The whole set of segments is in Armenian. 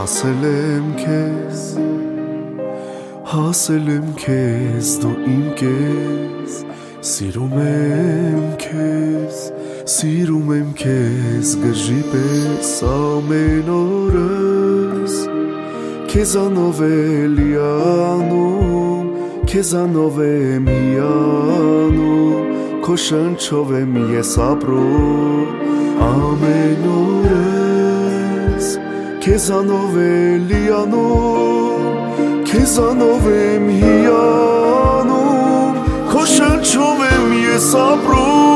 հասել եմ քեզ դու իմ կես սիրում եմ քեզ գժի պես ամեն օրս քեզանով եմ լիանում քեզանով եմ հիանում քո շնչով եմ ես ապրում ամեն օրս քեզանով եմ լիանում քեզանով եմ հիանում քո շնչով եմ ես ապրում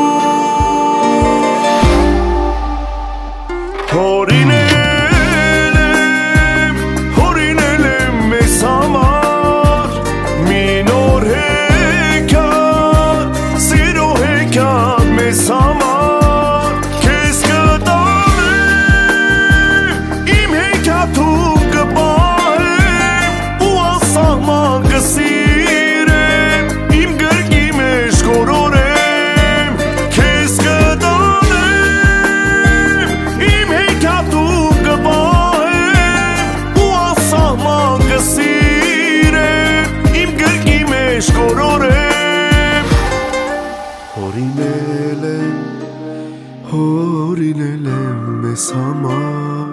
հորինել եմ մեզ համար մի նոր հեքիաթ սիրո հեքիաթ մեզ համար քեզ կտանեմ իմ հեքիաթում կպահեմ ու անսահման կսիրեմ իմ գրկի մեջ կորորեմ քեզ կտանեմ իմ հեքիաթում կպահեմ ու անսահման կսիրեմ իմ գրկի մեջ կորորեմ հորինել եմ մեզ համար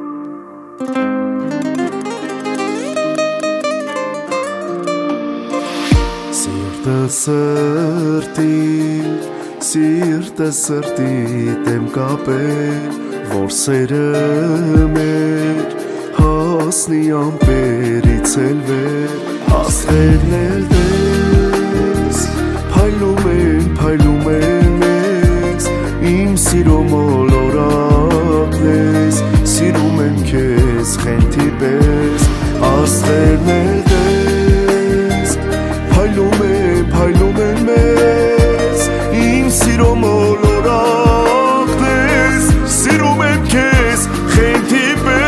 Սիրտը սրտիդ եմ կապել որ սերը մեր հասնի ամպերից էլ վեր աստղերն էլ դες փայլում են մեզ իմ սիրո մոլորակն ես սիրում եմ քեզ խենթի պես աստղերն էլ դες փայլում են մեզ իմ սիրո մոլորակն ես սիրում եմ քեզ խենթի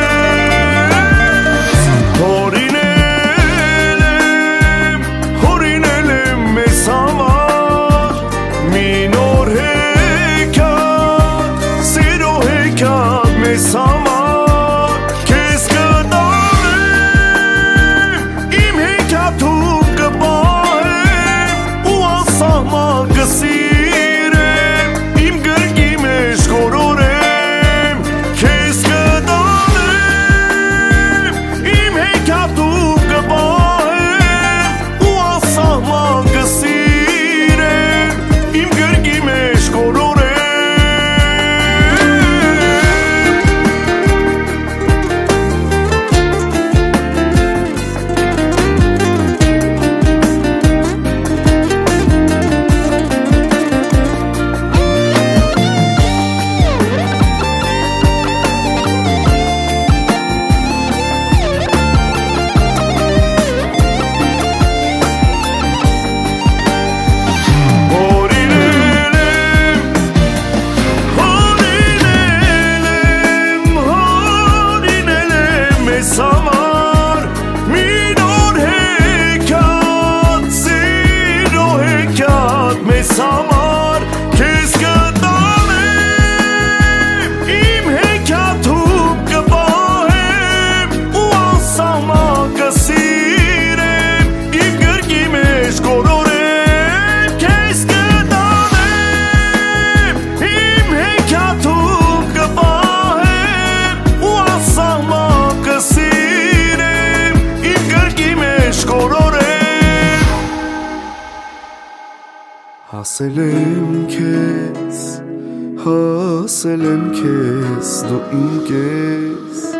պես հորինել եմ մեզ համար մի նոր հեքիաթ սիրո հեքիաթ մեզ համար քեզ կտանեմ իմ հեքիաթում կպահեմ ու անսահման կսիրեմ իմ գրկի մեջ կորորեմ քեզ կտանեմ իմ հեքիաթում կպահեմ ու անսահման կսիրեմ իմ գրկի մեջ կորորեմ Համար քեզ կտանեմ իմ հեքիաթում կպահեմ ու անսահման կսիրեմ իմ գրկի մեջ կորորեմ քեզ կտանեմ իմ հեքիաթում կպահեմ ու անսահման կսիրեմ իմ գրկի մեջ կորորեմ հասել եմ քեզ դու իմ կես